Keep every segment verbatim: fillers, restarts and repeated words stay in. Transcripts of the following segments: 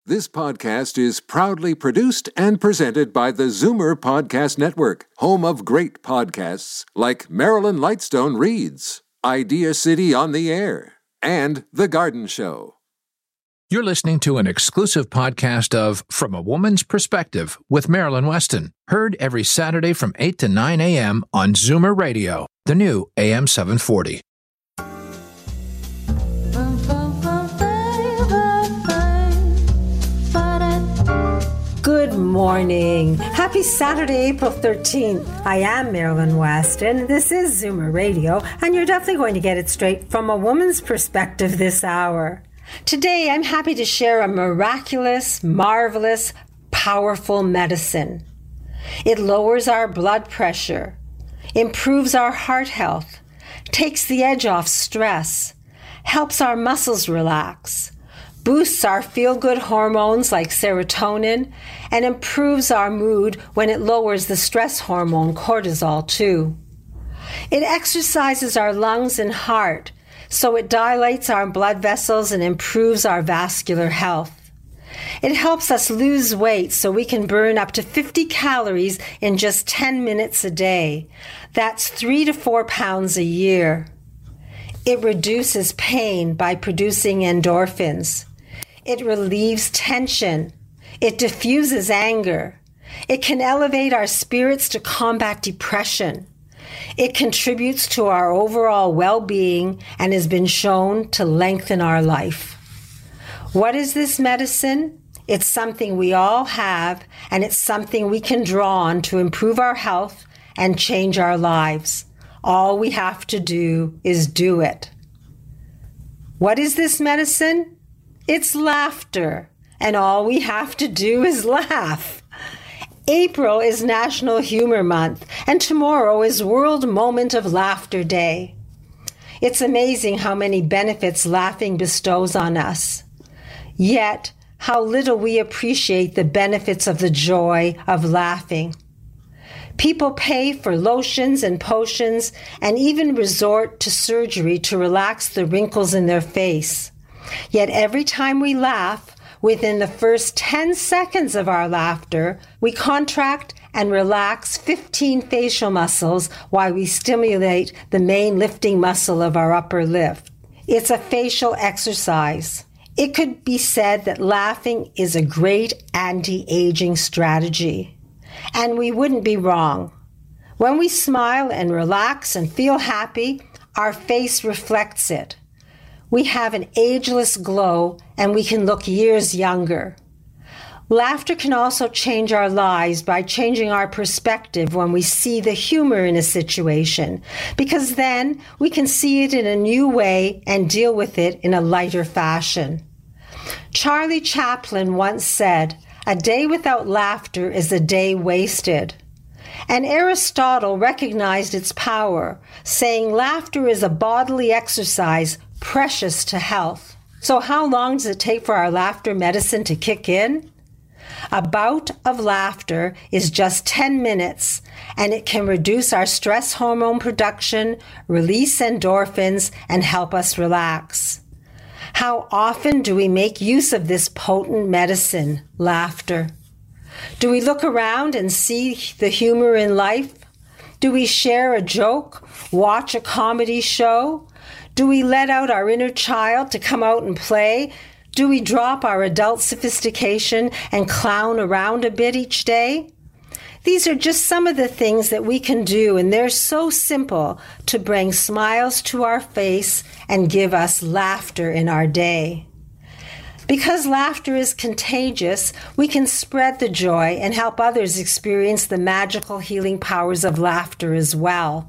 This podcast is proudly produced and presented by the Zoomer Podcast Network, home of great podcasts like Marilyn Lightstone Reads, Idea City on the Air, and The Garden Show. You're listening to an exclusive podcast of From a Woman's Perspective with Marilyn Weston, heard every Saturday from eight to nine a.m. on Zoomer Radio, the new A M seven forty. Good morning. Happy Saturday, April thirteenth. I am Marilyn Weston. This is Zoomer Radio, and you're definitely going to get it straight from a woman's perspective this hour. Today, I'm happy to share a miraculous, marvelous, powerful medicine. It lowers our blood pressure, improves our heart health, takes the edge off stress, helps our muscles relax, boosts our feel-good hormones like serotonin, and improves our mood when it lowers the stress hormone cortisol too. It exercises our lungs and heart, so it dilates our blood vessels and improves our vascular health. It helps us lose weight so we can burn up to fifty calories in just ten minutes a day. That's three to four pounds a year. It reduces pain by producing endorphins. It relieves tension. It diffuses anger. It can elevate our spirits to combat depression. It contributes to our overall well-being and has been shown to lengthen our life. What is this medicine? It's something we all have, and it's something we can draw on to improve our health and change our lives. All we have to do is do it. What is this medicine? It's laughter, and all we have to do is laugh. April is National Humor Month, and tomorrow is World Moment of Laughter Day. It's amazing how many benefits laughing bestows on us. Yet, how little we appreciate the benefits of the joy of laughing. People pay for lotions and potions and even resort to surgery to relax the wrinkles in their face. Yet every time we laugh, within the first ten seconds of our laughter, we contract and relax fifteen facial muscles while we stimulate the main lifting muscle of our upper lip. It's a facial exercise. It could be said that laughing is a great anti-aging strategy. And we wouldn't be wrong. When we smile and relax and feel happy, our face reflects it. We have an ageless glow, and we can look years younger. Laughter can also change our lives by changing our perspective when we see the humor in a situation, because then we can see it in a new way and deal with it in a lighter fashion. Charlie Chaplin once said, "A day without laughter is a day wasted." And Aristotle recognized its power, saying laughter is a bodily exercise precious to health. So how long does it take for our laughter medicine to kick in? A bout of laughter is just ten minutes, and it can reduce our stress hormone production, release endorphins, and help us relax. How often do we make use of this potent medicine, laughter? Do we look around and see the humor in life? Do we share a joke, watch a comedy show? Do we let out our inner child to come out and play? Do we drop our adult sophistication and clown around a bit each day? These are just some of the things that we can do, and they're so simple to bring smiles to our face and give us laughter in our day. Because laughter is contagious, we can spread the joy and help others experience the magical healing powers of laughter as well.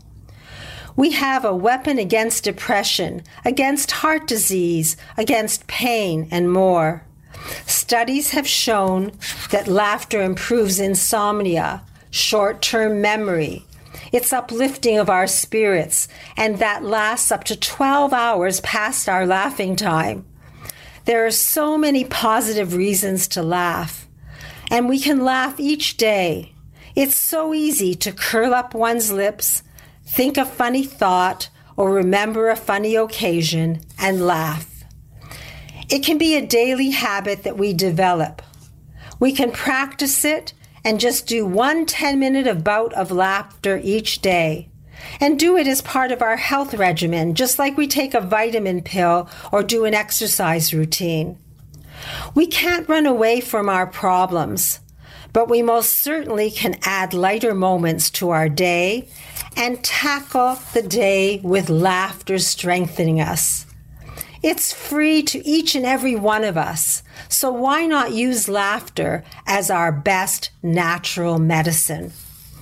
We have a weapon against depression, against heart disease, against pain, and more. Studies have shown that laughter improves insomnia, short-term memory. It's uplifting of our spirits, and that lasts up to twelve hours past our laughing time. There are so many positive reasons to laugh, and we can laugh each day. It's so easy to curl up one's lips, think a funny thought, or remember a funny occasion and laugh. It can be a daily habit that we develop. We can practice it and just do one ten-minute bout of laughter each day. And do it as part of our health regimen, just like we take a vitamin pill or do an exercise routine. We can't run away from our problems, but we most certainly can add lighter moments to our day and tackle the day with laughter strengthening us. It's free to each and every one of us, so why not use laughter as our best natural medicine?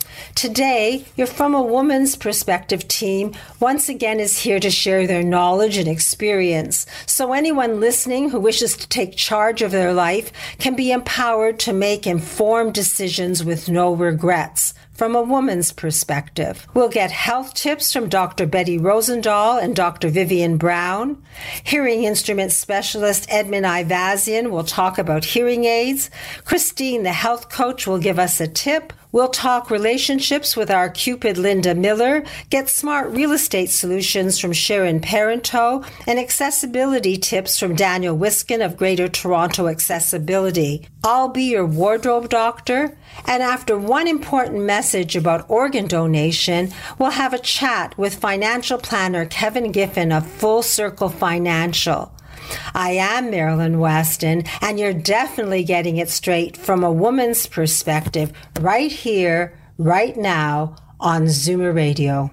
Today, your From a Woman's Perspective team once again is here to share their knowledge and experience, so anyone listening who wishes to take charge of their life can be empowered to make informed decisions with no regrets. From a woman's perspective. We'll get health tips from Doctor Betty Rosendahl and Doctor Vivian Brown. Hearing instrument specialist Edmund Ivazian will talk about hearing aids. Christine, the health coach, will give us a tip. We'll talk relationships with our Cupid Linda Miller, get smart real estate solutions from Sharon Parento, and accessibility tips from Daniel Wiskin of Greater Toronto Accessibility. I'll be your wardrobe doctor, and after one important message about organ donation, we'll have a chat with financial planner Kevin Giffen of Full Circle Financial. I am Marilyn Weston, and you're definitely getting it straight from a woman's perspective right here, right now on Zoomer Radio.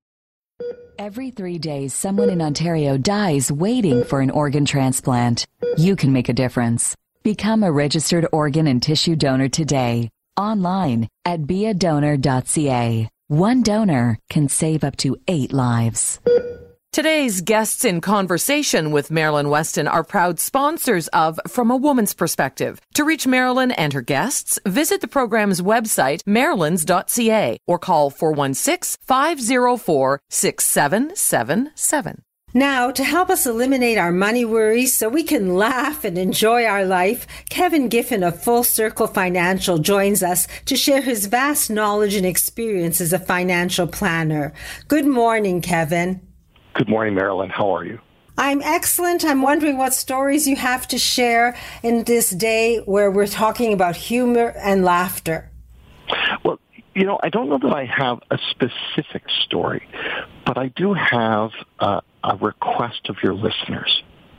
Every three days, someone in Ontario dies waiting for an organ transplant. You can make a difference. Become a registered organ and tissue donor today, online at be a donor dot c a. One donor can save up to eight lives. Today's guests in conversation with Marilyn Weston are proud sponsors of From a Woman's Perspective. To reach Marilyn and her guests, visit the program's website, marilyns dot c a, or call four one six, five zero four, six seven seven seven. Now, to help us eliminate our money worries so we can laugh and enjoy our life, Kevin Giffen of Full Circle Financial joins us to share his vast knowledge and experience as a financial planner. Good morning, Kevin. Good morning, Marilyn. How are you? I'm excellent. I'm wondering what stories you have to share in this day where we're talking about humor and laughter. Well, you know, I don't know that I have a specific story, but I do have uh, a request of your listeners.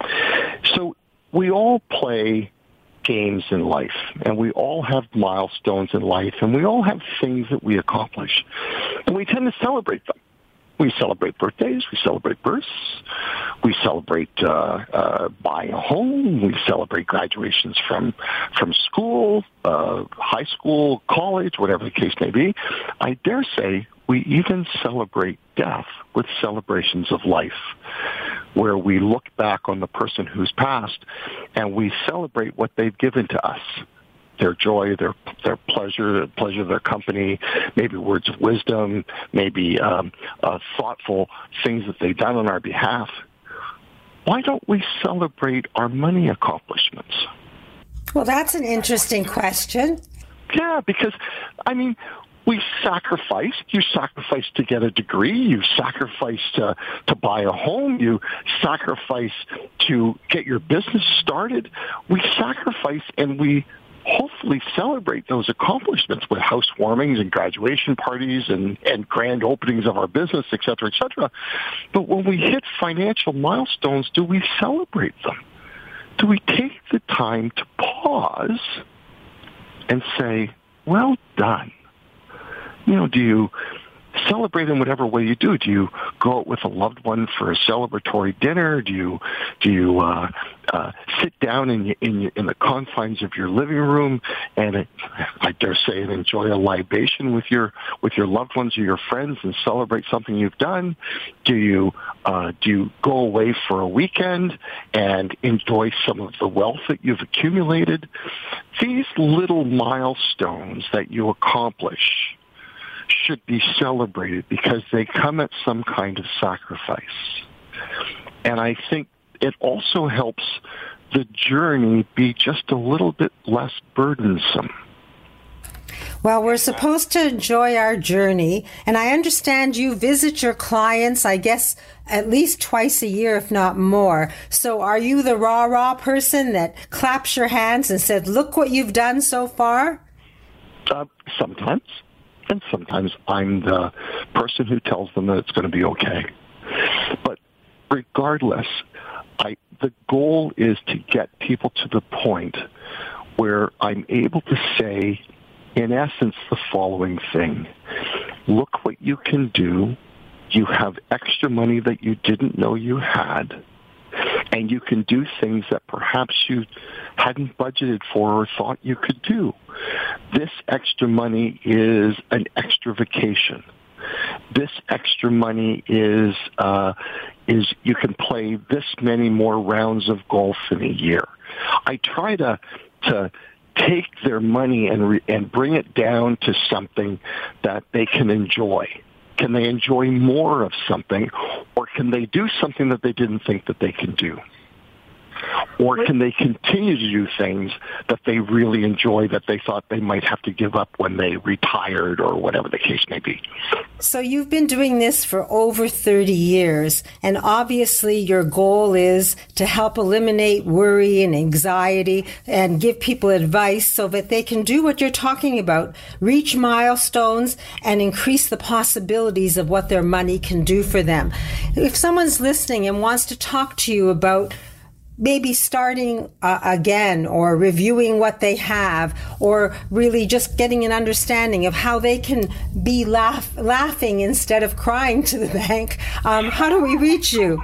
So we all play games in life, and we all have milestones in life, and we all have things that we accomplish, and we tend to celebrate them. We celebrate birthdays, we celebrate births, we celebrate uh, uh, buying a home, we celebrate graduations from from school, uh, high school, college, whatever the case may be. I dare say we even celebrate death with celebrations of life, where we look back on the person who's passed and we celebrate what they've given to us. Their joy, their their pleasure, the pleasure of their company, maybe words of wisdom, maybe um, uh, thoughtful things that they've done on our behalf. Why don't we celebrate our money accomplishments? Well, that's an interesting question. Yeah, because, I mean, we sacrificed. You sacrificed to get a degree. You sacrificed to, to buy a home. You sacrificed to get your business started. We sacrifice and we hopefully celebrate those accomplishments with housewarmings and graduation parties and, and grand openings of our business, et cetera, et cetera. But when we hit financial milestones, do we celebrate them? Do we take the time to pause and say, well done? You know, do you celebrate in whatever way you do? Do you go out with a loved one for a celebratory dinner? Do you do you uh, uh, sit down in in in the confines of your living room and uh, I dare say and enjoy a libation with your with your loved ones or your friends and celebrate something you've done? Do you uh, do you go away for a weekend and enjoy some of the wealth that you've accumulated? These little milestones that you accomplish should be celebrated because they come at some kind of sacrifice. And I think it also helps the journey be just a little bit less burdensome. Well, we're supposed to enjoy our journey, and I understand you visit your clients, I guess, at least twice a year, if not more. So are you the rah-rah person that claps your hands and said, look what you've done so far? Uh, sometimes. And sometimes I'm the person who tells them that it's going to be okay. But regardless, I, the goal is to get people to the point where I'm able to say, in essence, the following thing. Look what you can do. You have extra money that you didn't know you had. And you can do things that perhaps you hadn't budgeted for or thought you could do. This extra money is an extra vacation. This extra money is uh, is you can play this many more rounds of golf in a year. I try to to take their money and re- and bring it down to something that they can enjoy. Can they enjoy more of something, or can they do something that they didn't think that they can do? Or can they continue to do things that they really enjoy that they thought they might have to give up when they retired or whatever the case may be? So you've been doing this for over thirty years, and obviously your goal is to help eliminate worry and anxiety and give people advice so that they can do what you're talking about, reach milestones and increase the possibilities of what their money can do for them. If someone's listening and wants to talk to you about maybe starting uh, again or reviewing what they have or really just getting an understanding of how they can be laugh, laughing instead of crying to the bank, um, how do we reach you?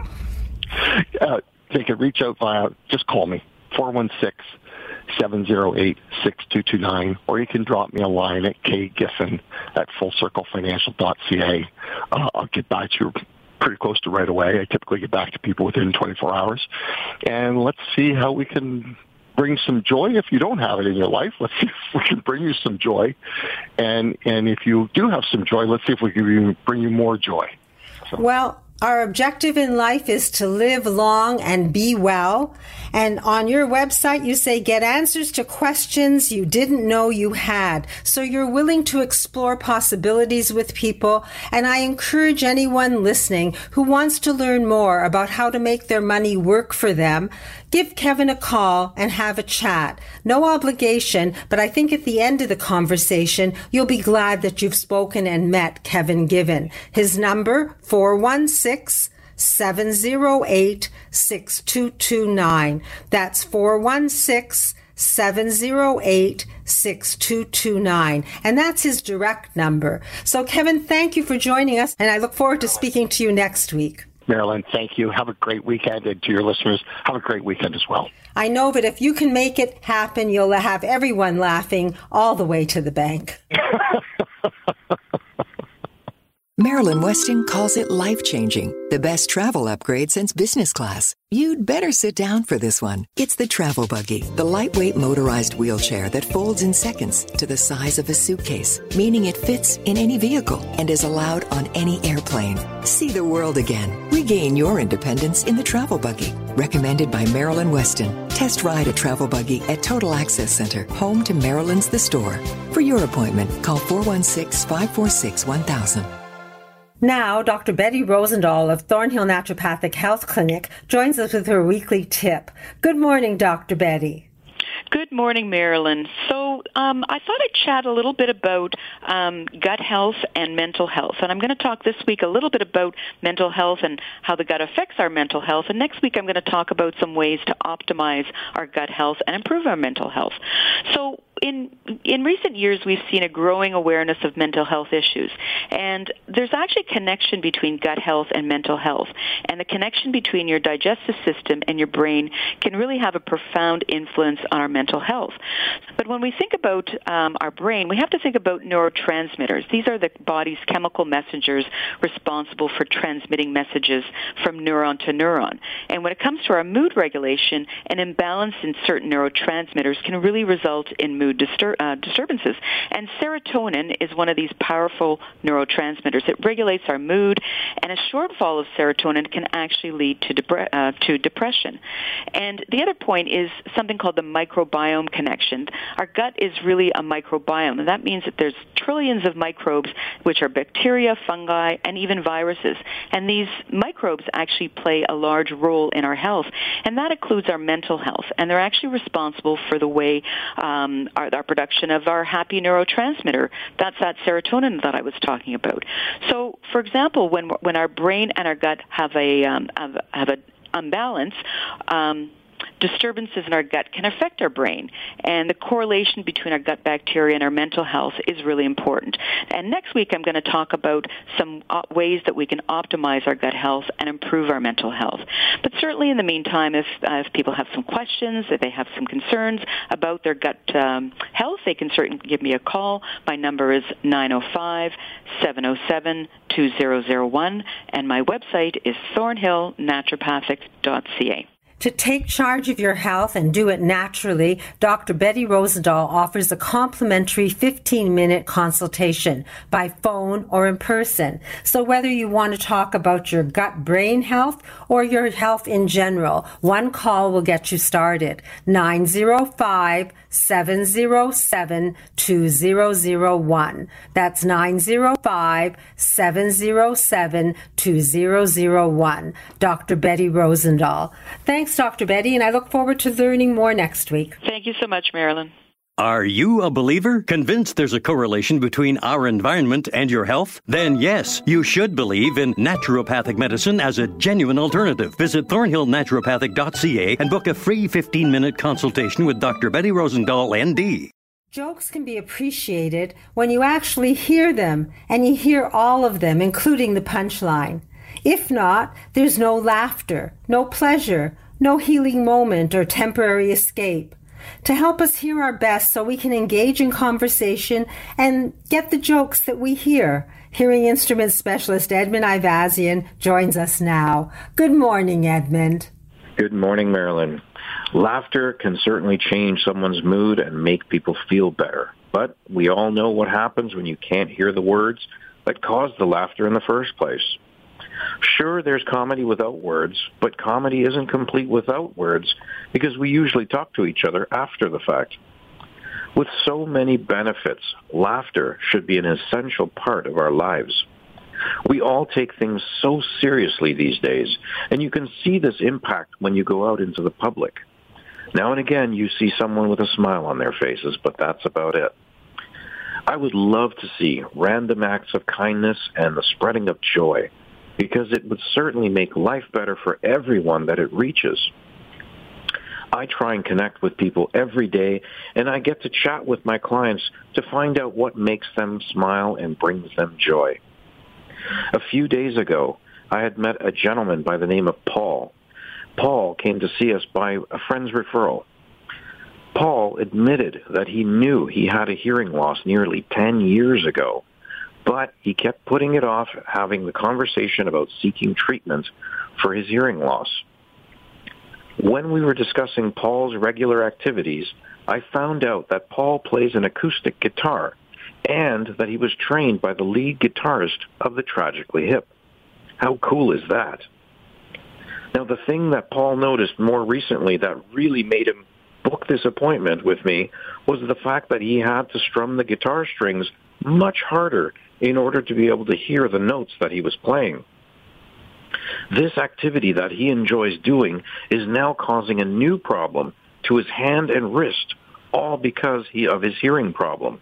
Uh, they can reach out via, just call me, four one six, seven zero eight, six two two nine, or you can drop me a line at kgiffen at full circle financial dot c a. Uh, I'll get back to you pretty close to right away. I typically get back to people within twenty-four hours. And let's see how we can bring some joy. If you don't have it in your life, let's see if we can bring you some joy. And and if you do have some joy, let's see if we can bring you more joy. So. Well, our objective in life is to live long and be well. And on your website, you say, get answers to questions you didn't know you had. So you're willing to explore possibilities with people. And I encourage anyone listening who wants to learn more about how to make their money work for them, give Kevin a call and have a chat. No obligation, but I think at the end of the conversation, you'll be glad that you've spoken and met Kevin Giffen. His number, four one six, seven zero eight, six two two nine. That's four one six, seven zero eight, six two two nine. And that's his direct number. So, Kevin, thank you for joining us, and I look forward to speaking to you next week. Marilyn, thank you. Have a great weekend, and to your listeners, have a great weekend as well. I know that if you can make it happen, you'll have everyone laughing all the way to the bank. Marilyn Weston calls it life-changing, the best travel upgrade since business class. You'd better sit down for this one. It's the Travel Buggy, the lightweight motorized wheelchair that folds in seconds to the size of a suitcase, meaning it fits in any vehicle and is allowed on any airplane. See the world again. Regain your independence in the Travel Buggy. Recommended by Marilyn Weston. Test ride a Travel Buggy at Total Access Center, home to Marilyn's The Store. For your appointment, call four one six, five four six, one thousand. Now, Doctor Betty Rosendahl of Thornhill Naturopathic Health Clinic joins us with her weekly tip. Good morning, Doctor Betty. Good morning, Marilyn. So um, I thought I'd chat a little bit about um, gut health and mental health. And I'm going to talk this week a little bit about mental health and how the gut affects our mental health. And next week I'm going to talk about some ways to optimize our gut health and improve our mental health. So in in recent years, we've seen a growing awareness of mental health issues. And there's actually a connection between gut health and mental health. And the connection between your digestive system and your brain can really have a profound influence on our mental health. But when we think about um, our brain, we have to think about neurotransmitters. These are the body's chemical messengers responsible for transmitting messages from neuron to neuron. And when it comes to our mood regulation, an imbalance in certain neurotransmitters can really result in mood mood distur- uh, disturbances. And serotonin is one of these powerful neurotransmitters. It regulates our mood, and a shortfall of serotonin can actually lead to, depre- uh, to depression. And the other point is something called the microbiome connection. Our gut is really a microbiome, and that means that there's trillions of microbes, which are bacteria, fungi, and even viruses. And these microbes actually play a large role in our health, and that includes our mental health. And they're actually responsible for the way um, our, our production of our happy neurotransmitter. That's that serotonin that I was talking about. So, for example, when when our brain and our gut have a um, have, have a imbalance, um, disturbances in our gut can affect our brain, and the correlation between our gut bacteria and our mental health is really important. And next week I'm going to talk about some ways that we can optimize our gut health and improve our mental health. But certainly in the meantime, if, uh, if people have some questions, if they have some concerns about their gut um, health, they can certainly give me a call. My number is nine oh five, seven oh seven, two oh oh one, and my website is thornhill naturopathic dot c a. To take charge of your health and do it naturally, Doctor Betty Rosendahl offers a complimentary fifteen-minute consultation by phone or in person. So whether you want to talk about your gut-brain health or your health in general, one call will get you started. nine oh five, seven oh seven, two oh oh one. That's nine oh five, seven oh seven, two oh oh one. Doctor Betty Rosendahl. Thanks, Doctor Betty, and I look forward to learning more next week. Thank you so much, Marilyn. Are you a believer? Convinced there's a correlation between our environment and your health? Then yes, you should believe in naturopathic medicine as a genuine alternative. Visit thornhill naturopathic dot c a and book a free fifteen-minute consultation with Doctor Betty Rosendahl, N D. Jokes can be appreciated when you actually hear them, and you hear all of them, including the punchline. If not, there's no laughter, no pleasure, no healing moment or temporary escape. To help us hear our best so we can engage in conversation and get the jokes that we hear, hearing instrument specialist Edmund Ivazian joins us now. Good morning, Edmund. Good morning, Marilyn. Laughter can certainly change someone's mood and make people feel better. But we all know what happens when you can't hear the words that caused the laughter in the first place. Sure, there's comedy without words, but comedy isn't complete without words because we usually talk to each other after the fact. With so many benefits, laughter should be an essential part of our lives. We all take things so seriously these days, and you can see this impact when you go out into the public. Now and again, you see someone with a smile on their faces, but that's about it. I would love to see random acts of kindness and the spreading of joy, because it would certainly make life better for everyone that it reaches. I try and connect with people every day, and I get to chat with my clients to find out what makes them smile and brings them joy. A few days ago, I had met a gentleman by the name of Paul. Paul came to see us by a friend's referral. Paul admitted that he knew he had a hearing loss nearly ten years ago, but he kept putting it off having the conversation about seeking treatment for his hearing loss. When we were discussing Paul's regular activities, I found out that Paul plays an acoustic guitar and that he was trained by the lead guitarist of the Tragically Hip. How cool is that? Now, the thing that Paul noticed more recently that really made him book this appointment with me was the fact that he had to strum the guitar strings much harder in order to be able to hear the notes that he was playing. This activity that he enjoys doing is now causing a new problem to his hand and wrist, all because he, of his hearing problem.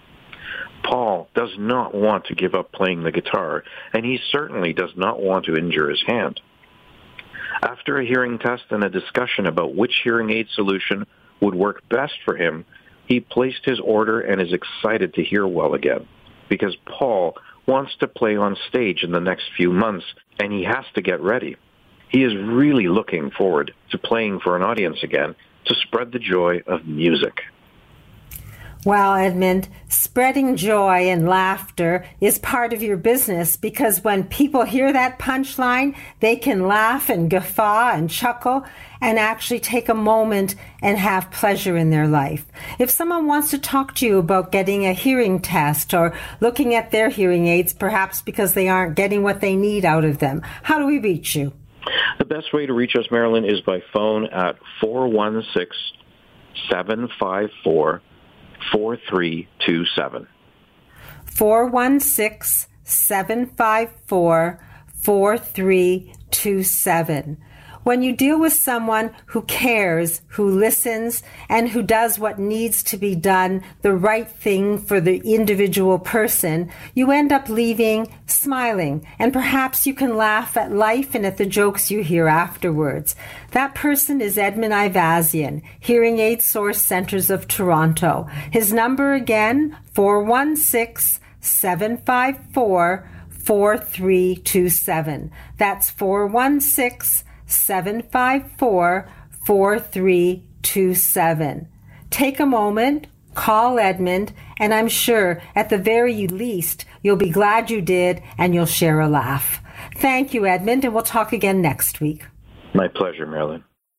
Paul does not want to give up playing the guitar, and he certainly does not want to injure his hand. After a hearing test and a discussion about which hearing aid solution would work best for him, he placed his order and is excited to hear well again, because Paul wants to play on stage in the next few months, and he has to get ready. He is really looking forward to playing for an audience again to spread the joy of music. Well, Edmund, spreading joy and laughter is part of your business because when people hear that punchline, they can laugh and guffaw and chuckle and actually take a moment and have pleasure in their life. If someone wants to talk to you about getting a hearing test or looking at their hearing aids, perhaps because they aren't getting what they need out of them, how do we reach you? The best way to reach us, Marilyn, is by phone at four one six, seven five four, four three two seven. four one six, seven five four, four three two seven. When you deal with someone who cares, who listens, and who does what needs to be done, the right thing for the individual person, you end up leaving smiling, and perhaps you can laugh at life and at the jokes you hear afterwards. That person is Edmund Ivazian, Hearing Aid Source Centers of Toronto. His number again, four one six, seven five four, four three two seven. That's four one six, seven five four, four three two seven. Take a moment, call Edmund, and I'm sure at the very least you'll be glad you did and you'll share a laugh. Thank you, Edmund, and we'll talk again next week. My pleasure, Marilyn.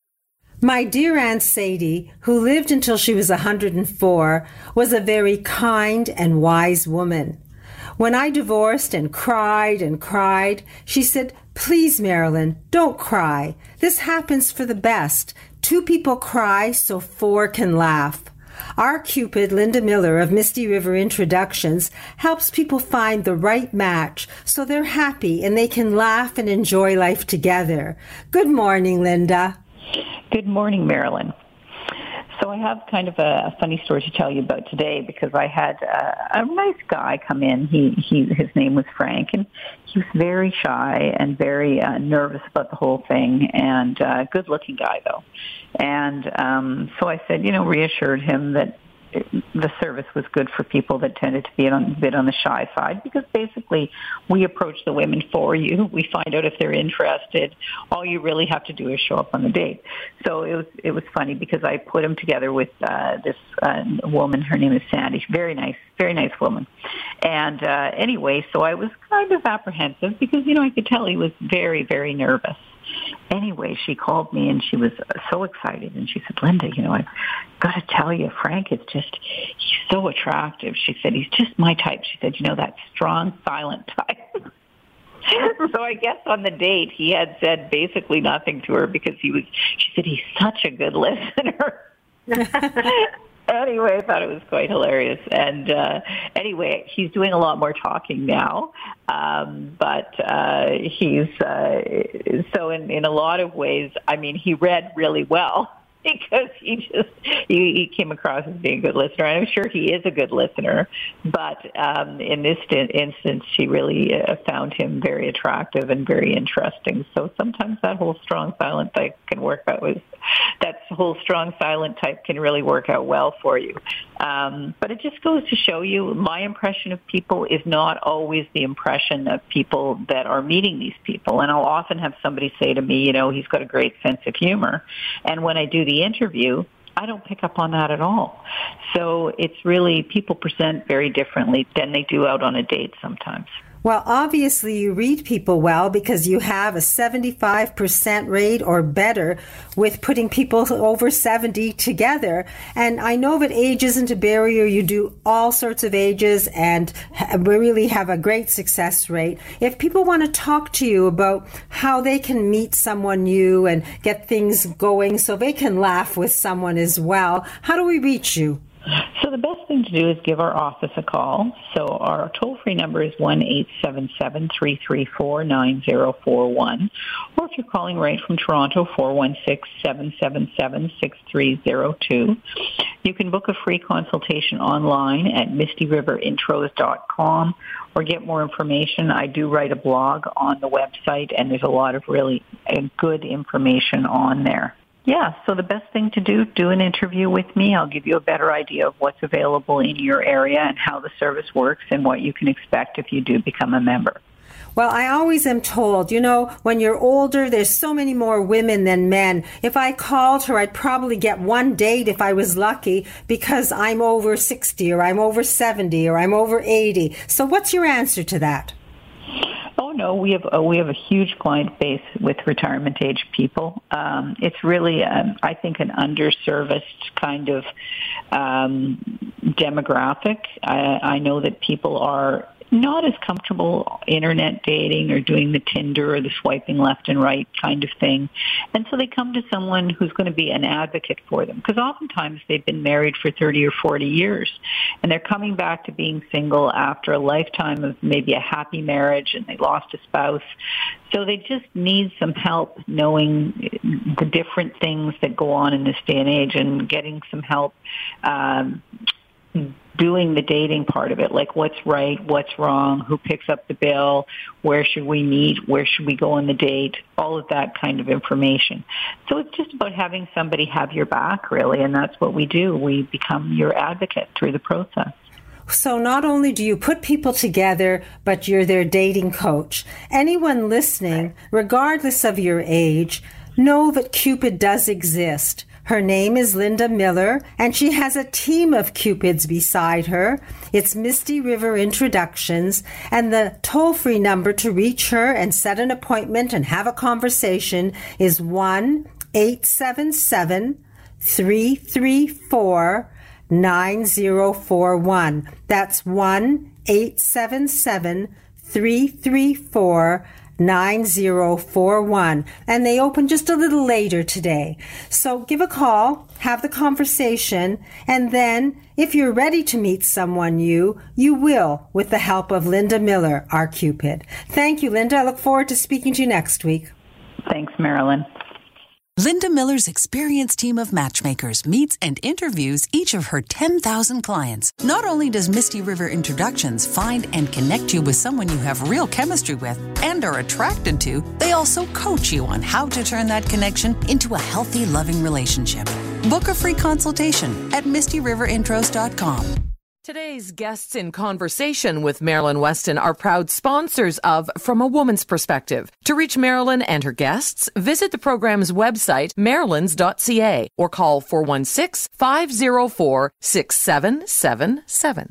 My dear Aunt Sadie, who lived until she was one hundred four, was a very kind and wise woman. When I divorced and cried and cried, she said, "Please, Marilyn, don't cry. This happens for the best. Two people cry so four can laugh." Our Cupid, Linda Miller of Misty River Introductions, helps people find the right match so they're happy and they can laugh and enjoy life together. Good morning, Linda. Good morning, Marilyn. So I have kind of a, a funny story to tell you about today because I had a, a nice guy come in. He, he, his name was Frank, and he was very shy and very uh, nervous about the whole thing, and a uh, good-looking guy, though. And um, so I said, you know, reassured him that the service was good for people that tended to be on, a bit on the shy side because basically we approach the women for you. We find out if they're interested. All you really have to do is show up on the date. So it was it was funny because I put him together with uh, this uh, woman. Her name is Sandy. Very nice, very nice woman. And uh, anyway, so I was kind of apprehensive because, you know, I could tell he was very, very nervous. Anyway, she called me and she was so excited. And she said, "Linda, you know, I've got to tell you, Frank is just, he's so attractive." She said, "He's just my type." She said, "You know, that strong, silent type." So I guess on the date, he had said basically nothing to her because he was, she said, "He's such a good listener." Anyway, I thought it was quite hilarious. And uh, anyway, he's doing a lot more talking now. Um, but uh, he's, uh, so in, in a lot of ways, I mean, he read really well because he just, he, he came across as being a good listener. And I'm sure he is a good listener. But um, in this instance, she really uh, found him very attractive and very interesting. So sometimes that whole strong, silent type can work out with, that whole strong, silent type can really work out well for you. Um, but it just goes to show you my impression of people is not always the impression of people that are meeting these people. And I'll often have somebody say to me, you know, he's got a great sense of humor. And when I do the interview, I don't pick up on that at all. So it's really, people present very differently than they do out on a date sometimes. Well, obviously you read people well because you have a seventy-five percent rate or better with putting people over seventy together. And I know that age isn't a barrier. You do all sorts of ages and we really have a great success rate. If people want to talk to you about how they can meet someone new and get things going so they can laugh with someone as well, how do we reach you? So the best thing to do is give our office a call. So our toll-free number is one eight seven seven, three three four, nine zero four one. Or if you're calling right from Toronto, four one six, seven seven seven, six three zero two. You can book a free consultation online at misty river intros dot com or get more information. I do write a blog on the website, and there's a lot of really good information on there. Yeah, so the best thing to do, do an interview with me. I'll give you a better idea of what's available in your area and how the service works and what you can expect if you do become a member. Well, I always am told, you know, when you're older, there's so many more women than men. If I called her, I'd probably get one date if I was lucky because I'm over sixty or I'm over seventy or I'm over eighty. So what's your answer to that? Oh no, we have uh, we have a huge client base with retirement age people. Um, it's really, um, I think, an underserviced kind of um, demographic. I, I know that people are not as comfortable internet dating or doing the Tinder or the swiping left and right kind of thing. And so they come to someone who's going to be an advocate for them, because oftentimes they've been married for thirty or forty years and they're coming back to being single after a lifetime of maybe a happy marriage and they lost a spouse. So they just need some help knowing the different things that go on in this day and age and getting some help um, doing the dating part of it, like what's right, what's wrong, who picks up the bill, where should we meet, where should we go on the date, all of that kind of information. So it's just about having somebody have your back, really, and that's what we do. We become your advocate through the process. So not only do you put people together, but you're their dating coach. Anyone listening, regardless of your age, know that Cupid does exist. Her name is Linda Miller, and she has a team of Cupids beside her. It's Misty River Introductions, and the toll-free number to reach her and set an appointment and have a conversation is one eight seven seven, three three four, nine zero four one. That's one eight seven seven, three three four, nine zero four one, and they open just a little later today. So give a call, have the conversation, and then if you're ready to meet someone new, you will with the help of Linda Miller, our Cupid. Thank you, Linda. I look forward to speaking to you next week. Thanks, Marilyn. Linda Miller's experienced team of matchmakers meets and interviews each of her ten thousand clients. Not only does Misty River Introductions find and connect you with someone you have real chemistry with and are attracted to, they also coach you on how to turn that connection into a healthy, loving relationship. Book a free consultation at misty river intros dot com. Today's guests in conversation with Marilyn Weston are proud sponsors of From a Woman's Perspective. To reach Marilyn and her guests, visit the program's website, marilyns dot c a, or call four one six, five zero four, six seven seven seven.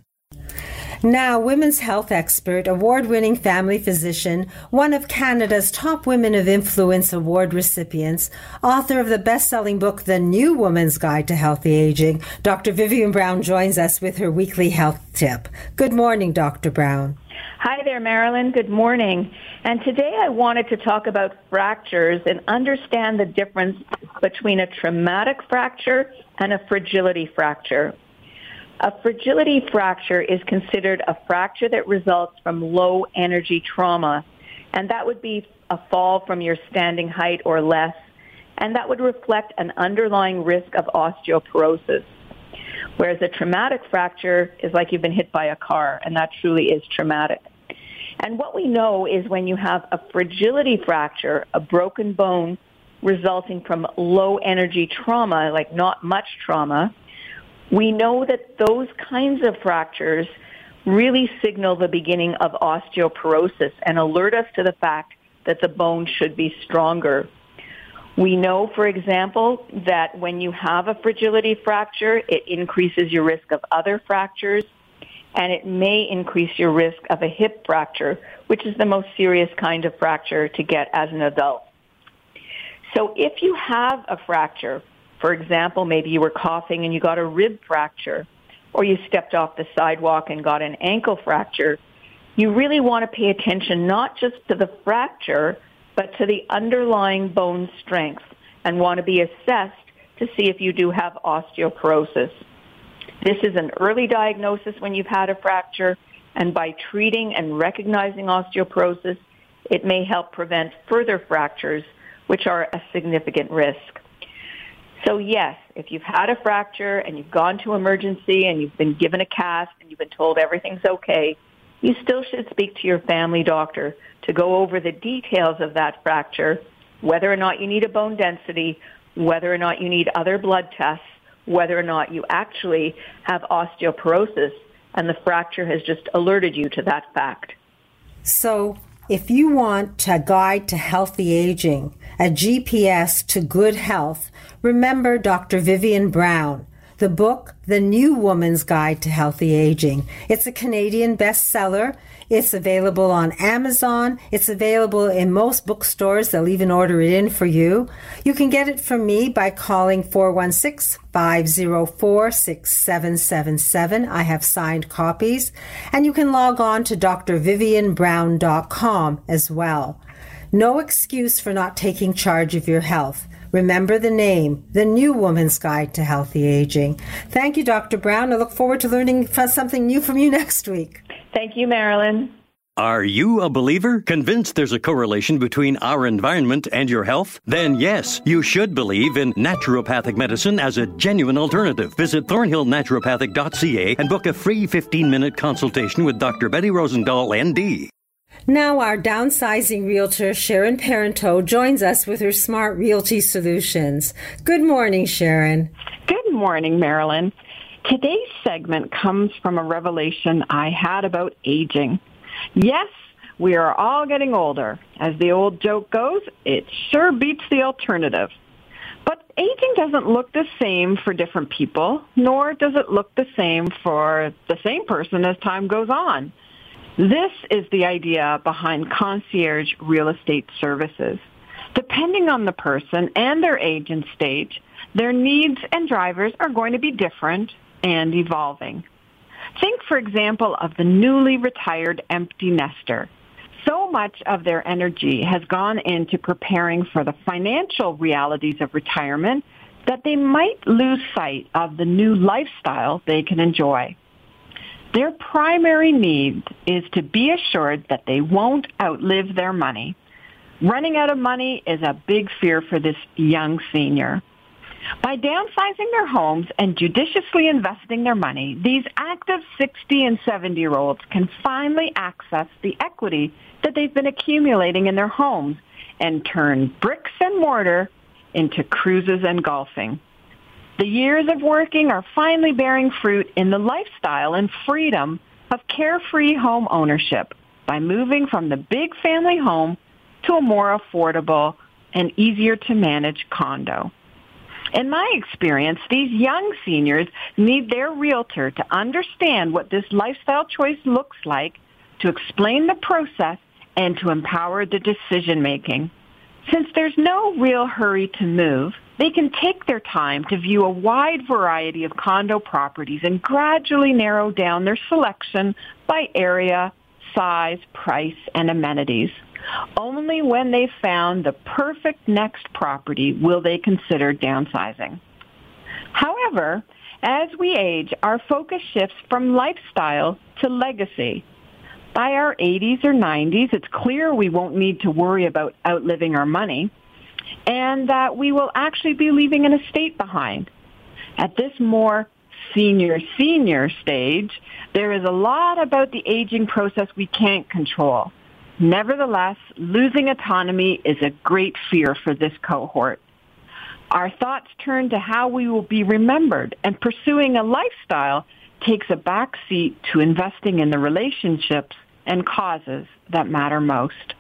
Now, women's health expert, award-winning family physician, one of Canada's top Women of Influence award recipients, author of the best-selling book, The New Woman's Guide to Healthy Aging, Doctor Vivian Brown joins us with her weekly health tip. Good morning, Doctor Brown. Hi there, Marilyn. Good morning. And today I wanted to talk about fractures and understand the difference between a traumatic fracture and a fragility fracture. A fragility fracture is considered a fracture that results from low energy trauma, and that would be a fall from your standing height or less, and that would reflect an underlying risk of osteoporosis. Whereas a traumatic fracture is like you've been hit by a car, and that truly is traumatic. And what we know is when you have a fragility fracture, a broken bone resulting from low energy trauma, like not much trauma, we know that those kinds of fractures really signal the beginning of osteoporosis and alert us to the fact that the bone should be stronger. We know, for example, that when you have a fragility fracture, it increases your risk of other fractures, and it may increase your risk of a hip fracture, which is the most serious kind of fracture to get as an adult. So if you have a fracture, for example, maybe you were coughing and you got a rib fracture, or you stepped off the sidewalk and got an ankle fracture, you really want to pay attention not just to the fracture, but to the underlying bone strength and want to be assessed to see if you do have osteoporosis. This is an early diagnosis when you've had a fracture, and by treating and recognizing osteoporosis, it may help prevent further fractures, which are a significant risk. So yes, if you've had a fracture and you've gone to emergency and you've been given a cast and you've been told everything's okay, you still should speak to your family doctor to go over the details of that fracture, whether or not you need a bone density, whether or not you need other blood tests, whether or not you actually have osteoporosis, and the fracture has just alerted you to that fact. So If you want a guide to healthy aging, a G P S to good health, remember Doctor Vivian Brown. The book, The New Woman's Guide to Healthy Aging. It's a Canadian bestseller. It's available on Amazon. It's available in most bookstores. They'll even order it in for you. You can get it from me by calling four one six, five zero four, six seven seven seven. I have signed copies. And you can log on to d r vivian brown dot com as well. No excuse for not taking charge of your health. Remember the name, The New Woman's Guide to Healthy Aging. Thank you, Doctor Brown. I look forward to learning something new from you next week. Thank you, Marilyn. Are you a believer? Convinced there's a correlation between our environment and your health? Then yes, you should believe in naturopathic medicine as a genuine alternative. Visit thornhill naturopathic dot c a and book a free fifteen-minute consultation with Doctor Betty Rosendahl, N D. Now our downsizing realtor, Sharon Parenteau, joins us with her Smart Realty Solutions. Good morning, Sharon. Good morning, Marilyn. Today's segment comes from a revelation I had about aging. Yes, we are all getting older. As the old joke goes, it sure beats the alternative. But aging doesn't look the same for different people, nor does it look the same for the same person as time goes on. This is the idea behind concierge real estate services. Depending on the person and their age and stage, their needs and drivers are going to be different and evolving. Think, for example, of the newly retired empty nester. So much of their energy has gone into preparing for the financial realities of retirement that they might lose sight of the new lifestyle they can enjoy. Their primary need is to be assured that they won't outlive their money. Running out of money is a big fear for this young senior. By downsizing their homes and judiciously investing their money, these active sixty and seventy-year-olds can finally access the equity that they've been accumulating in their homes and turn bricks and mortar into cruises and golfing. The years of working are finally bearing fruit in the lifestyle and freedom of carefree home ownership by moving from the big family home to a more affordable and easier to manage condo. In my experience, these young seniors need their realtor to understand what this lifestyle choice looks like, to explain the process, and to empower the decision making. Since there's no real hurry to move, they can take their time to view a wide variety of condo properties and gradually narrow down their selection by area, size, price, and amenities. Only when they've found the perfect next property will they consider downsizing. However, as we age, our focus shifts from lifestyle to legacy. By our eighties or nineties, it's clear we won't need to worry about outliving our money, and that we will actually be leaving an estate behind. At this more senior-senior stage, there is a lot about the aging process we can't control. Nevertheless, losing autonomy is a great fear for this cohort. Our thoughts turn to how we will be remembered, and pursuing a lifestyle takes a back seat to investing in the relationships and causes that matter most.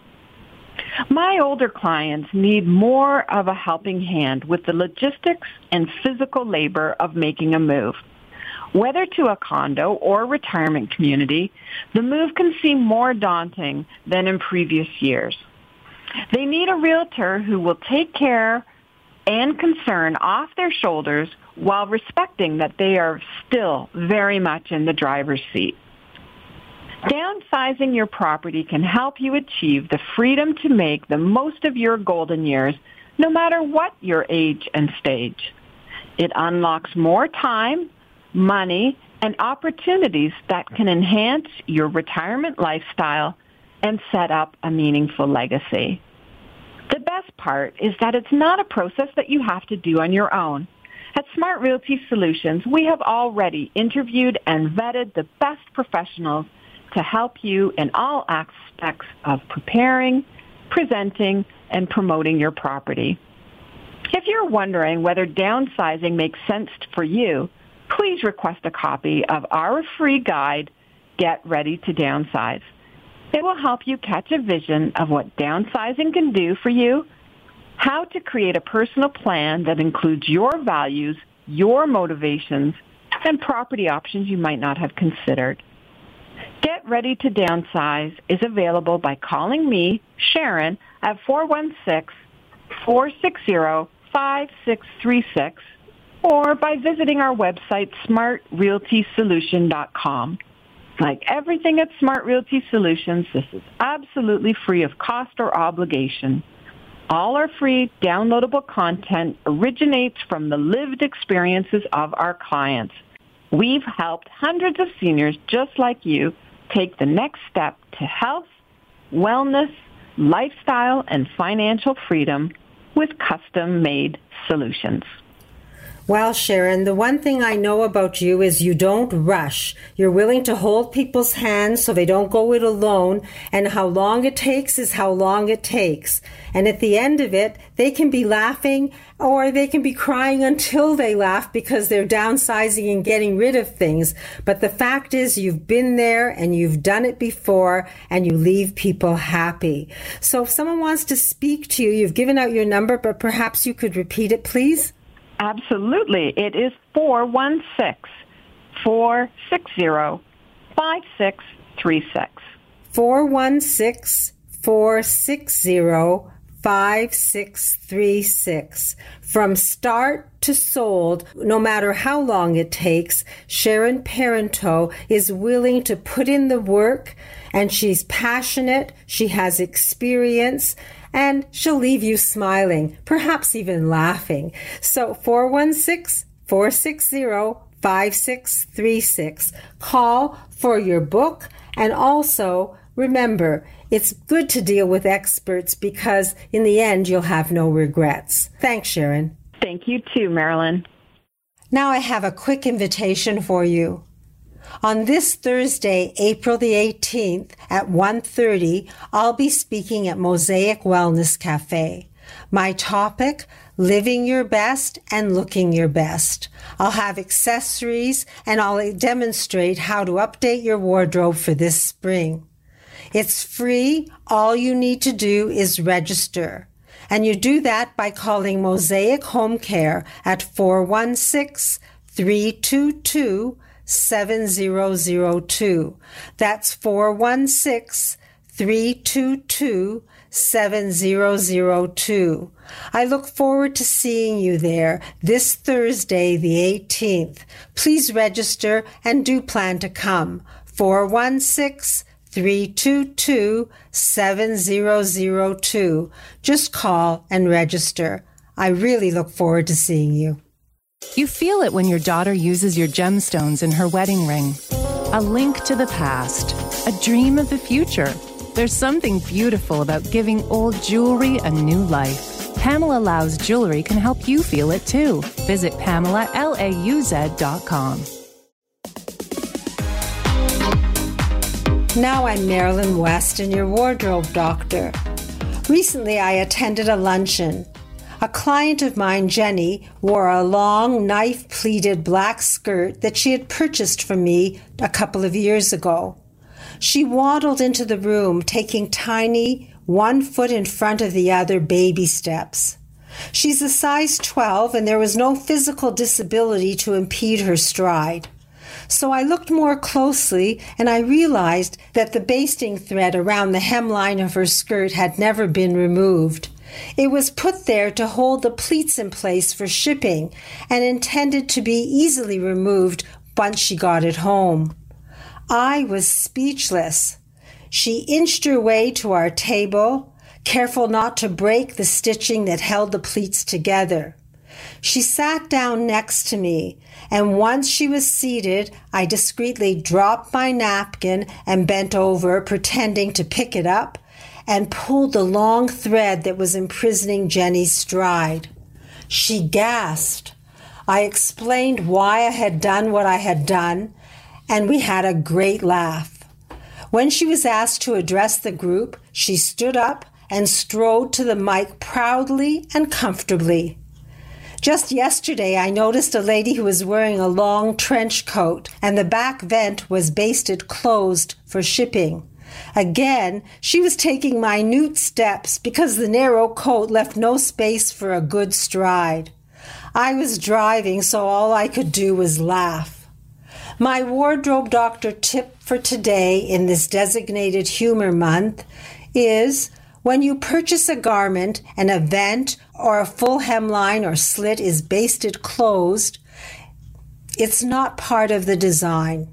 My older clients need more of a helping hand with the logistics and physical labor of making a move. Whether to a condo or retirement community, the move can seem more daunting than in previous years. They need a realtor who will take care and concern off their shoulders while respecting that they are still very much in the driver's seat. Downsizing your property can help you achieve the freedom to make the most of your golden years, no matter what your age and stage. It unlocks more time, money, and opportunities that can enhance your retirement lifestyle and set up a meaningful legacy. The best part is that it's not a process that you have to do on your own. At Smart Realty Solutions, we have already interviewed and vetted the best professionals to help you in all aspects of preparing, presenting, and promoting your property. If you're wondering whether downsizing makes sense for you, please request a copy of our free guide, Get Ready to Downsize. It will help you catch a vision of what downsizing can do for you, how to create a personal plan that includes your values, your motivations, and property options you might not have considered. Get Ready to Downsize is available by calling me, Sharon, at four one six, four six zero, five six three six or by visiting our website, smart realty solution dot com. Like everything at Smart Realty Solutions, this is absolutely free of cost or obligation. All our free downloadable content originates from the lived experiences of our clients. We've helped hundreds of seniors just like you take the next step to health, wellness, lifestyle, and financial freedom with custom-made solutions. Well, Sharon, the one thing I know about you is you don't rush. You're willing to hold people's hands so they don't go it alone, and how long it takes is how long it takes. And at the end of it, they can be laughing or they can be crying until they laugh because they're downsizing and getting rid of things. But the fact is you've been there and you've done it before and you leave people happy. So if someone wants to speak to you, you've given out your number, but perhaps you could repeat it, please? Absolutely. It is four one six, four six zero, five six three six. four one six, four six zero, five six three six. From start to sold, no matter how long it takes, Sharon Parenteau is willing to put in the work, and she's passionate, she has experience, and she'll leave you smiling, perhaps even laughing. So four one six, four six zero, five six three six. Call for your book, and also remember, it's good to deal with experts because in the end you'll have no regrets. Thanks, Sharon. Thank you too, Marilyn. Now I have a quick invitation for you. On this Thursday, April the eighteenth at one thirty, I'll be speaking at Mosaic Wellness Cafe. My topic, living your best and looking your best. I'll have accessories and I'll demonstrate how to update your wardrobe for this spring. It's free. All you need to do is register. And you do that by calling Mosaic Home Care at four one six, three two two, seven zero zero two. That's four one six, three two two, seven zero zero two. I look forward to seeing you there this Thursday, the eighteenth. Please register and do plan to come. four one six, three two two, seven zero zero two. Just call and register. I really look forward to seeing you. You feel it when your daughter uses your gemstones in her wedding ring. A link to the past, a dream of the future. There's something beautiful about giving old jewelry a new life. Pamela Lauz Jewelry can help you feel it too. Visit Pamela Lauz dot com. Now I'm Marilyn Weston, your wardrobe doctor. Recently I attended a luncheon. A client of mine, Jenny, wore a long, knife-pleated black skirt that she had purchased from me a couple of years ago. She waddled into the room, taking tiny, one foot in front of the other baby steps. She's a size twelve, and there was no physical disability to impede her stride. So I looked more closely, and I realized that the basting thread around the hemline of her skirt had never been removed. It was put there to hold the pleats in place for shipping and intended to be easily removed once she got it home. I was speechless. She inched her way to our table, careful not to break the stitching that held the pleats together. She sat down next to me, and once she was seated, I discreetly dropped my napkin and bent over, pretending to pick it up, and pulled the long thread that was imprisoning Jenny's stride. She gasped. I explained why I had done what I had done, and we had a great laugh. When she was asked to address the group, she stood up and strode to the mic proudly and comfortably. Just yesterday, I noticed a lady who was wearing a long trench coat, and the back vent was basted closed for shipping. Again, she was taking minute steps because the narrow coat left no space for a good stride. I was driving, so all I could do was laugh. My wardrobe doctor tip for today in this designated humor month is when you purchase a garment, an event, or a full hemline or slit is basted closed, it's not part of the design.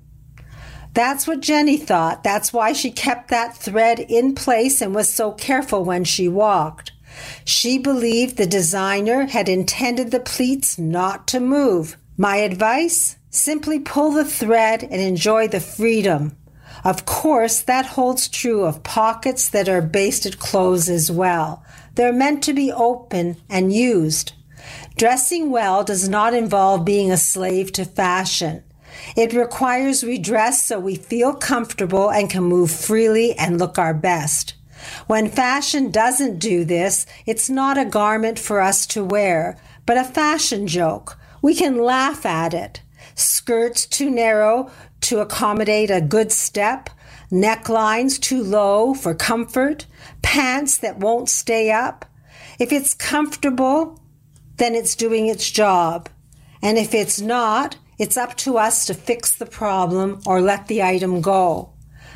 That's what Jenny thought. That's why she kept that thread in place and was so careful when she walked. She believed the designer had intended the pleats not to move. My advice? Simply pull the thread and enjoy the freedom. Of course, that holds true of pockets that are basted closed as well. They're meant to be open and used. Dressing well does not involve being a slave to fashion. It requires we dress so we feel comfortable and can move freely and look our best. When fashion doesn't do this, it's not a garment for us to wear, but a fashion joke. We can laugh at it. Skirts too narrow to accommodate a good step, necklines too low for comfort, pants that won't stay up. If it's comfortable, then it's doing its job. And if it's not, it's up to us to fix the problem or let the item go.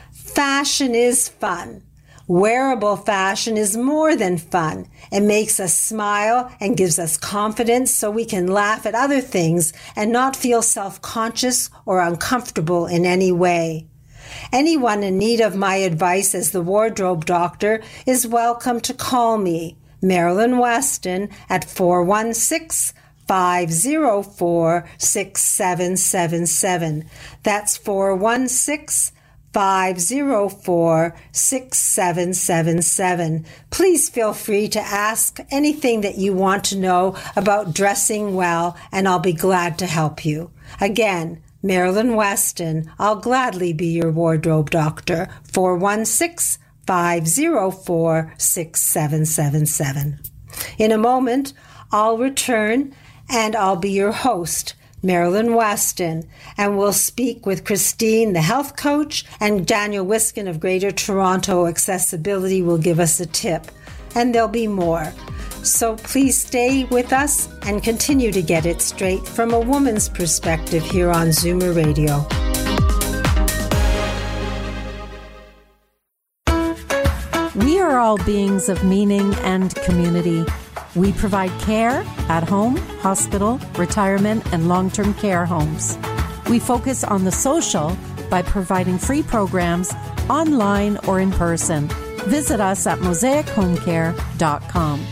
Fashion is fun. Wearable fashion is more than fun. It makes us smile and gives us confidence so we can laugh at other things and not feel self-conscious or uncomfortable in any way. Anyone in need of my advice as the wardrobe doctor is welcome to call me, Marilyn Weston, at four one six, five zero four, six seven seven seven. That's four one six, five zero four, six seven seven seven. Please feel free to ask anything that you want to know about dressing well, and I'll be glad to help you. Again, Marilyn Weston, I'll gladly be your wardrobe doctor, four one six, five zero four, six seven seven seven. In a moment, I'll return and I'll be your host, Marilyn Weston, and we'll speak with Christine, the health coach, and Daniel Wiskin of Greater Toronto Accessibility will give us a tip, and there'll be more. So please stay with us and continue to get it straight from a woman's perspective here on Zoomer Radio. We are all beings of meaning and community. We provide care at home, hospital, retirement, and long-term care homes. We focus on the social by providing free programs online or in person. Visit us at mosaic home care dot com.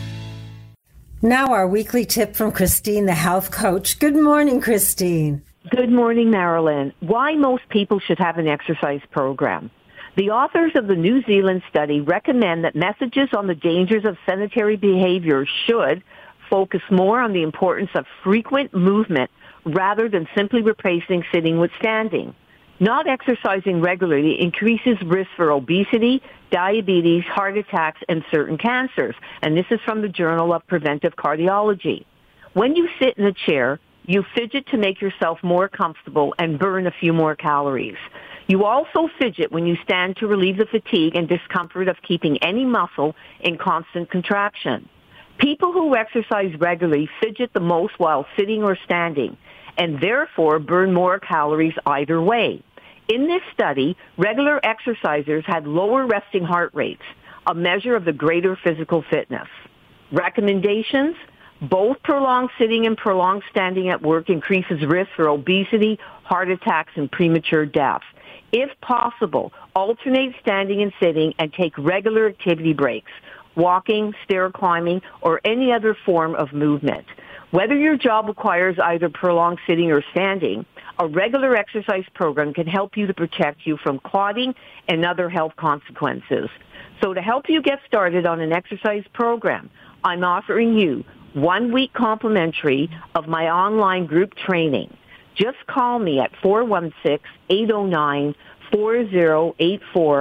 Now our weekly tip from Christine, the health coach. Good morning, Christine. Good morning, Marilyn. Why most people should have an exercise program. The authors of the New Zealand study recommend that messages on the dangers of sedentary behavior should focus more on the importance of frequent movement rather than simply replacing sitting with standing. Not exercising regularly increases risk for obesity, diabetes, heart attacks, and certain cancers. And this is from the Journal of Preventive Cardiology. When you sit in a chair, you fidget to make yourself more comfortable and burn a few more calories. You also fidget when you stand to relieve the fatigue and discomfort of keeping any muscle in constant contraction. People who exercise regularly fidget the most while sitting or standing, and therefore burn more calories either way. In this study, regular exercisers had lower resting heart rates, a measure of the greater physical fitness. Recommendations: both prolonged sitting and prolonged standing at work increases risk for obesity, heart attacks, and premature death. If possible, alternate standing and sitting and take regular activity breaks, walking, stair climbing, or any other form of movement. Whether your job requires either prolonged sitting or standing, a regular exercise program can help you to protect you from clotting and other health consequences. So to help you get started on an exercise program, I'm offering you one week complimentary of my online group training. Just call me at four one six, eight oh nine, four oh eight four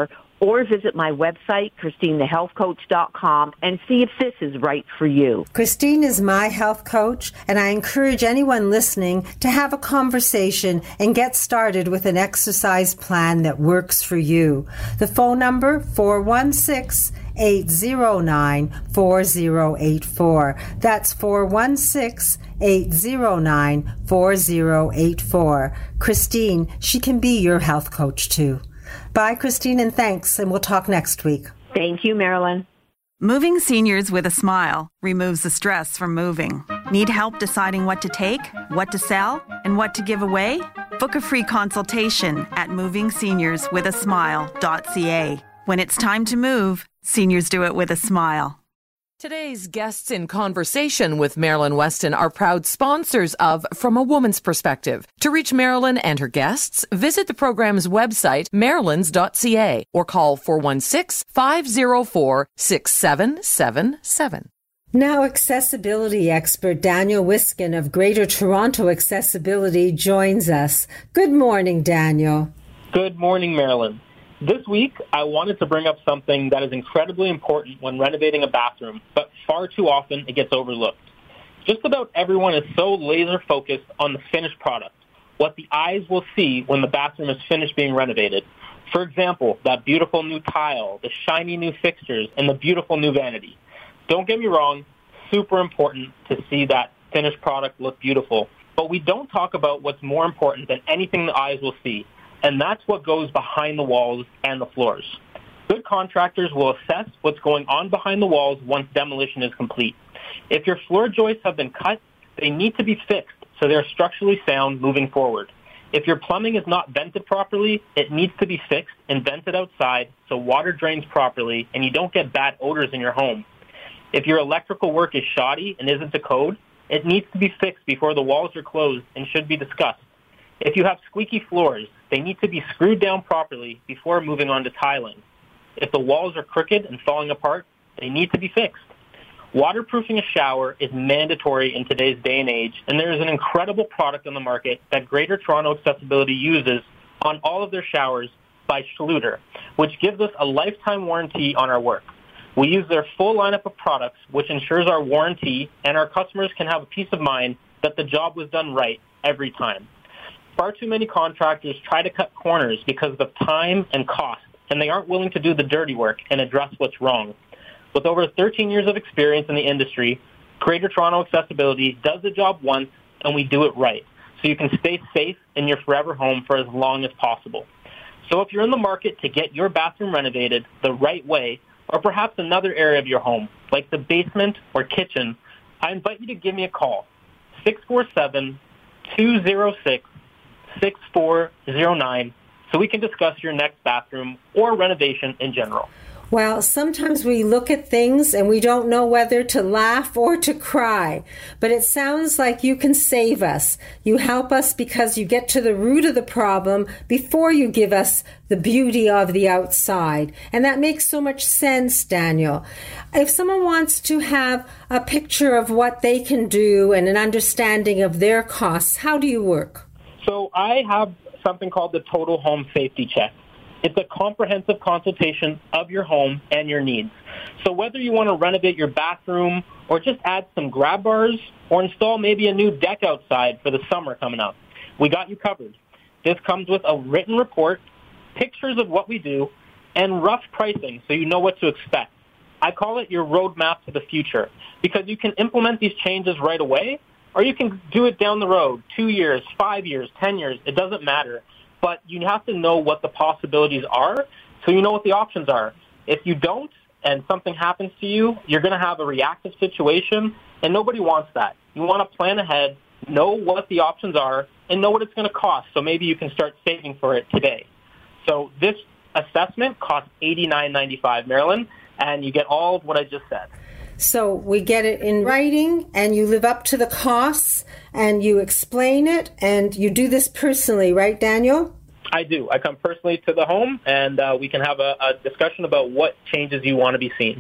or visit my website, Christine the Health Coach dot com, and see if this is right for you. Christine is my health coach, and I encourage anyone listening to have a conversation and get started with an exercise plan that works for you. The phone number, four one six, eight zero nine, four zero eight four. That's four one six, eight zero nine, four zero eight four. Christine, she can be your health coach too. Bye, Christine, and thanks, and we'll talk next week. Thank you, Marilyn. Moving seniors with a smile removes the stress from moving. Need help deciding what to take, what to sell, and what to give away? Book a free consultation at moving seniors with a smile dot c a. When it's time to move, seniors do it with a smile. Today's guests in conversation with Marilyn Weston are proud sponsors of From a Woman's Perspective. To reach Marilyn and her guests, visit the program's website, marilyns dot c a, or call four one six, five zero four, six seven seven seven. Now, accessibility expert Daniel Wiskin of Greater Toronto Accessibility joins us. Good morning, Daniel. Good morning, Marilyn. This week, I wanted to bring up something that is incredibly important when renovating a bathroom, but far too often it gets overlooked. Just about everyone is so laser-focused on the finished product, what the eyes will see when the bathroom is finished being renovated. For example, that beautiful new tile, the shiny new fixtures, and the beautiful new vanity. Don't get me wrong, super important to see that finished product look beautiful, but we don't talk about what's more important than anything the eyes will see. And that's what goes behind the walls and the floors. Good contractors will assess what's going on behind the walls once demolition is complete. If your floor joists have been cut, they need to be fixed so they're structurally sound moving forward. If your plumbing is not vented properly, it needs to be fixed and vented outside so water drains properly and you don't get bad odors in your home. If your electrical work is shoddy and isn't to code, it needs to be fixed before the walls are closed and should be discussed. If you have squeaky floors, they need to be screwed down properly before moving on to tiling. If the walls are crooked and falling apart, they need to be fixed. Waterproofing a shower is mandatory in today's day and age, and there is an incredible product on the market that Greater Toronto Accessibility uses on all of their showers by Schluter, which gives us a lifetime warranty on our work. We use their full lineup of products, which ensures our warranty, and our customers can have a peace of mind that the job was done right every time. Far too many contractors try to cut corners because of time and cost, and they aren't willing to do the dirty work and address what's wrong. With over thirteen years of experience in the industry, Greater Toronto Accessibility does the job once, and we do it right, so you can stay safe in your forever home for as long as possible. So if you're in the market to get your bathroom renovated the right way, or perhaps another area of your home, like the basement or kitchen, I invite you to give me a call, six four seven, two zero six, six four zero nine, so we can discuss your next bathroom or renovation in general. Well, sometimes we look at things and we don't know whether to laugh or to cry, but it sounds like you can save us. You help us because you get to the root of the problem before you give us the beauty of the outside. And that makes so much sense, Daniel. If someone wants to have a picture of what they can do and an understanding of their costs, how do you work? So I have something called the Total Home Safety Check. It's a comprehensive consultation of your home and your needs. So whether you want to renovate your bathroom or just add some grab bars or install maybe a new deck outside for the summer coming up, we got you covered. This comes with a written report, pictures of what we do, and rough pricing so you know what to expect. I call it your roadmap to the future because you can implement these changes right away or you can do it down the road, two years, five years, ten years, it doesn't matter. But you have to know what the possibilities are so you know what the options are. If you don't and something happens to you, you're going to have a reactive situation, and nobody wants that. You want to plan ahead, know what the options are, and know what it's going to cost so maybe you can start saving for it today. So this assessment costs eighty-nine ninety-five, Marilyn, and you get all of what I just said. So we get it in writing and you live up to the costs and you explain it and you do this personally, right, Daniel? I do. I come personally to the home and uh, we can have a, a discussion about what changes you want to be seen.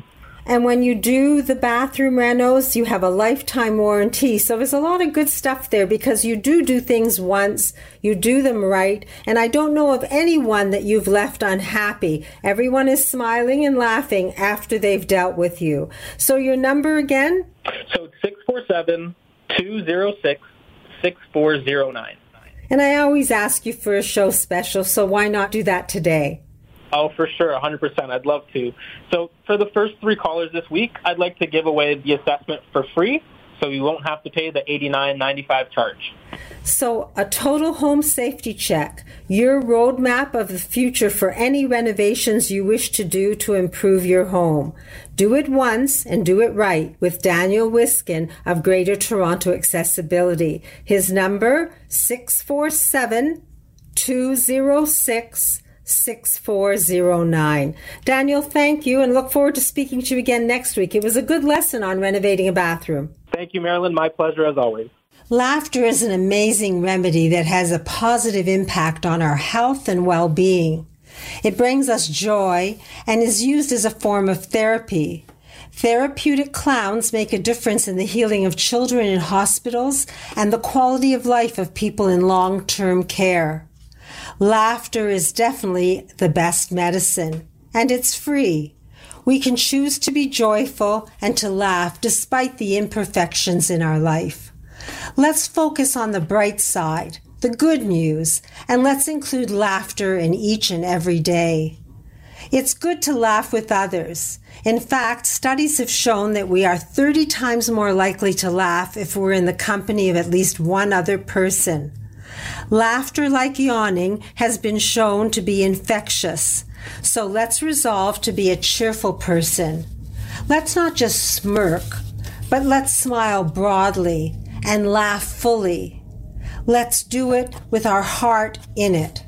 And when you do the bathroom renos, you have a lifetime warranty. So there's a lot of good stuff there because you do do things once, you do them right. And I don't know of anyone that you've left unhappy. Everyone is smiling and laughing after they've dealt with you. So your number again? So it's six four seven, two zero six, six four zero nine. And I always ask you for a show special, so why not do that today? Oh, for sure, one hundred percent. I'd love to. So for the first three callers this week, I'd like to give away the assessment for free, so you won't have to pay the eighty-nine ninety-five charge. So a total home safety check, your roadmap of the future for any renovations you wish to do to improve your home. Do it once and do it right with Daniel Wiskin of Greater Toronto Accessibility. His number, six four seven, two zero six, six four zero nine. Daniel, thank you and look forward to speaking to you again next week. It was a good lesson on renovating a bathroom. Thank you, Marilyn. My pleasure as always. Laughter is an amazing remedy that has a positive impact on our health and well-being. It brings us joy and is used as a form of therapy. Therapeutic clowns make a difference in the healing of children in hospitals and the quality of life of people in long-term care. Laughter is definitely the best medicine, and it's free. We can choose to be joyful and to laugh despite the imperfections in our life. Let's focus on the bright side, the good news, and let's include laughter in each and every day. It's good to laugh with others. In fact, studies have shown that we are thirty times more likely to laugh if we're in the company of at least one other person. Laughter, like yawning, has been shown to be infectious. So let's resolve to be a cheerful person. Let's not just smirk, but let's smile broadly and laugh fully. Let's do it with our heart in it.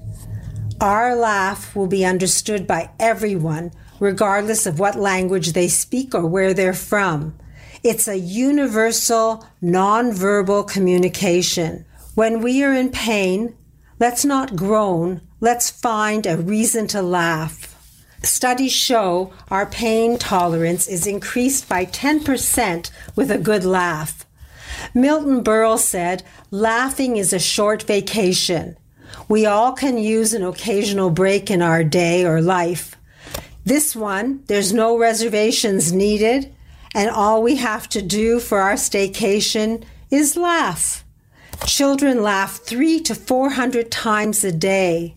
Our laugh will be understood by everyone, regardless of what language they speak or where they're from. It's a universal, nonverbal communication. When we are in pain, let's not groan, let's find a reason to laugh. Studies show our pain tolerance is increased by ten percent with a good laugh. Milton Berle said, laughing is a short vacation. We all can use an occasional break in our day or life. This one, there's no reservations needed, and all we have to do for our staycation is laugh. Children laugh three to four hundred times a day.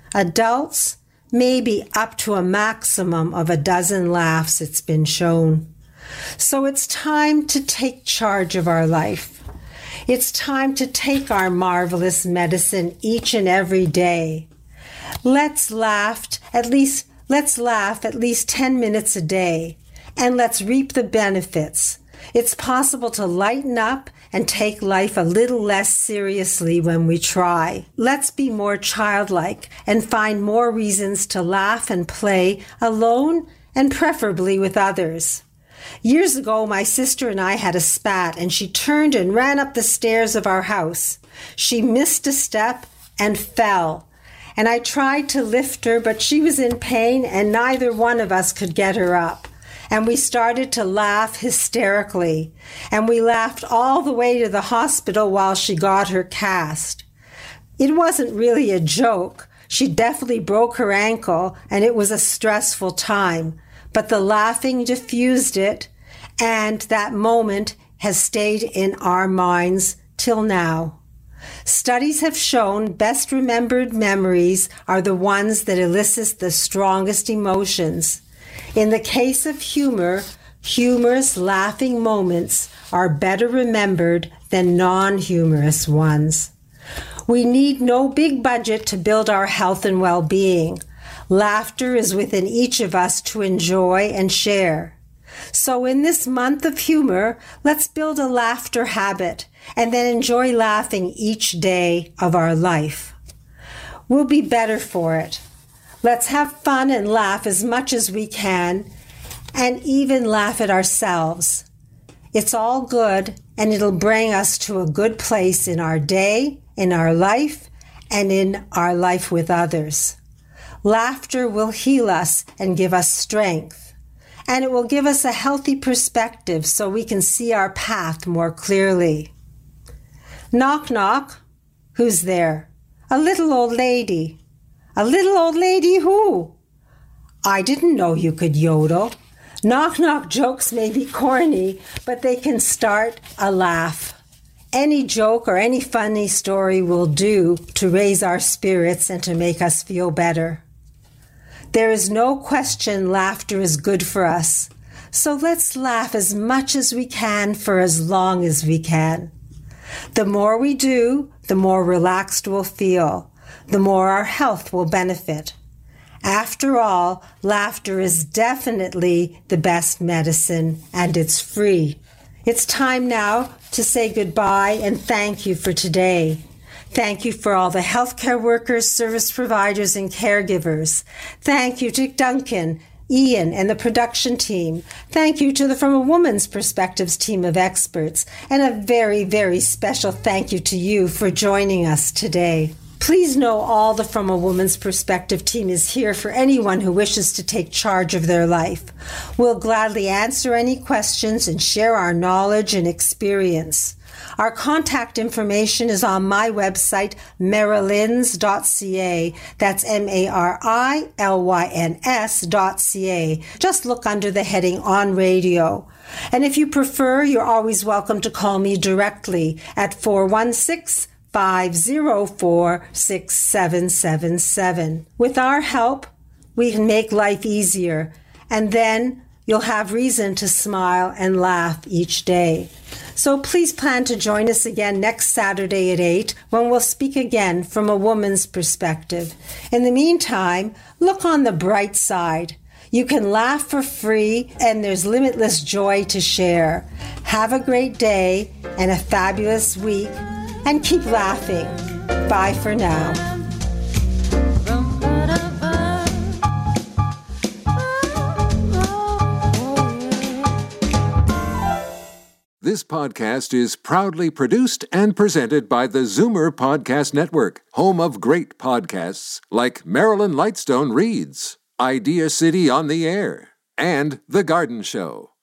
Adults, maybe up to a maximum of a dozen laughs, it's been shown. So it's time to take charge of our life. It's time to take our marvelous medicine each and every day. Let's laugh at least, let's laugh at least ten minutes a day, and let's reap the benefits. It's possible to lighten up and take life a little less seriously when we try. Let's be more childlike and find more reasons to laugh and play alone and preferably with others. Years ago, my sister and I had a spat, and she turned and ran up the stairs of our house. She missed a step and fell, and I tried to lift her, but she was in pain, and neither one of us could get her up. And we started to laugh hysterically, and we laughed all the way to the hospital while she got her cast. It wasn't really a joke. She definitely broke her ankle, and it was a stressful time. But the laughing diffused it, and that moment has stayed in our minds till now. Studies have shown best remembered memories are the ones that elicit the strongest emotions. In the case of humor, humorous, laughing moments are better remembered than non-humorous ones. We need no big budget to build our health and well-being. Laughter is within each of us to enjoy and share. So in this month of humor, let's build a laughter habit and then enjoy laughing each day of our life. We'll be better for it. Let's have fun and laugh as much as we can, and even laugh at ourselves. It's all good, and it'll bring us to a good place in our day, in our life, and in our life with others. Laughter will heal us and give us strength. and it will give us a healthy perspective so we can see our path more clearly. Knock, knock. Who's there? A little old lady. A little old lady who? I didn't know you could yodel. Knock, knock jokes may be corny, but they can start a laugh. Any joke or any funny story will do to raise our spirits and to make us feel better. There is no question laughter is good for us, so let's laugh as much as we can for as long as we can. The more we do, the more relaxed we'll feel, the more our health will benefit. After all, laughter is definitely the best medicine, and it's free. It's time now to say goodbye and thank you for today. Thank you for all the healthcare workers, service providers, and caregivers. Thank you to Duncan, Ian, and the production team. Thank you to the From a Woman's Perspectives team of experts. And a very, very special thank you to you for joining us today. Please know all the From a Woman's Perspective team is here for anyone who wishes to take charge of their life. We'll gladly answer any questions and share our knowledge and experience. Our contact information is on my website, marilyns dot c a. That's M A R I L Y N S dot C A. Just look under the heading On Radio. And if you prefer, you're always welcome to call me directly at four one six, five zero four, six seven seven seven. With our help, we can make life easier, and then you'll have reason to smile and laugh each day. So please plan to join us again next Saturday at eight when we'll speak again from a woman's perspective. In the meantime, look on the bright side. You can laugh for free, and there's limitless joy to share. Have a great day and a fabulous week, and keep laughing. Bye for now. This podcast is proudly produced and presented by the Zoomer Podcast Network, home of great podcasts like Marilyn Lightstone Reads, Idea City on the Air, and The Garden Show.